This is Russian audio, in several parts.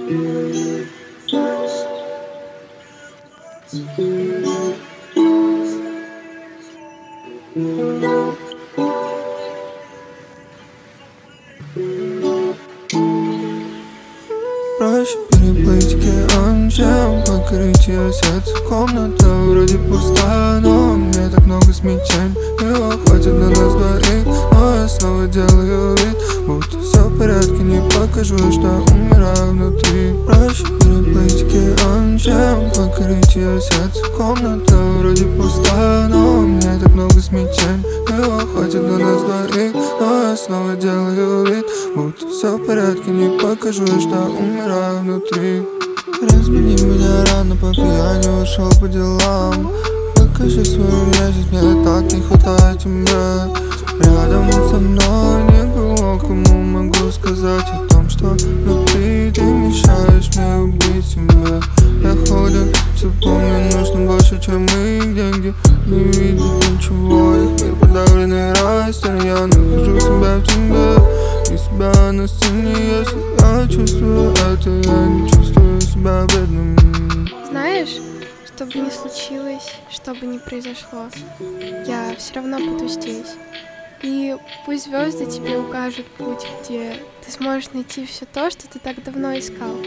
Проще переплыть океан, чем покорить ее сердце. Комната вроде пуста, но у меня так много смятений. Его хватит на нас двоих, но я снова делаю вид, будто все в порядке, не покажу, что умираю внутри. Проще переплыть океан, чем покорить ее сердце. Комната вроде пуста, но у меня так много смятений. Его хватит на нас двоих, но я снова делаю вид, будто все в порядке, не покажу, что умираю внутри. Разбуди меня рано по пьяни, ушел по делам. Покажи свою нежность, мне так не хватает тебя. Рядом со мной никого, кому могу сказать о том, что внутри ты мешаешь мне убить себя. Я ходен, тепло, мне нужно больше, чем их деньги. Не видит ничего, их мир подавленный растер. Я нахожу себя в тебе, и себя на стене. Если я чувствую это, я не чувствую себя бедным. Знаешь, что бы ни случилось, что бы ни произошло, я все равно буду здесь. И пусть звезды тебе укажут путь, где ты сможешь найти все то, что ты так давно искал.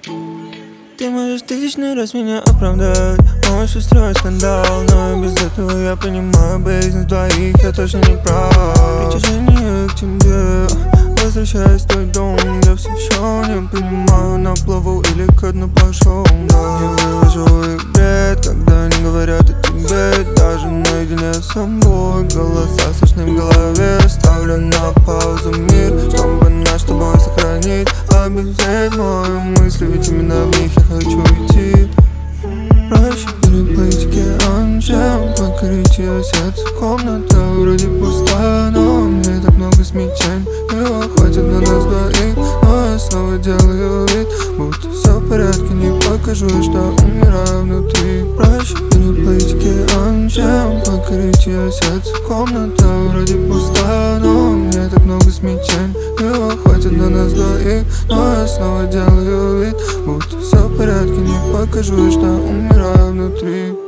Ты можешь тысячный раз меня оправдать, можешь устроить скандал, но без этого я понимаю, без двоих я точно не прав. Притяжение к тебе, возвращаясь в твой дом, я все еще не понимаю, на плаву или ко дну пошел. Да. Не вывожу их бред, когда они говорят о тебе, даже наедине с собой. Голоса слышны в голове, ставлю на паузу мир, чтобы нас с тобой сохранить. Объять мои мысли, ведь именно в них я хочу идти. Проще переплыть океан, чем покорить ее сердце. Комната вроде пуста, но у меня так много смятений. Его хватит на нас двоих, но я снова делаю вид, будто все в порядке, не покажу, что умираю внутри. Проще переплыть океан, чем покорить ее сердце. Комната вроде пуста, но у меня так много смятений. Его хватит на нас двоих, но я снова делаю вид, будто все в порядке, не покажу, что умираю внутри.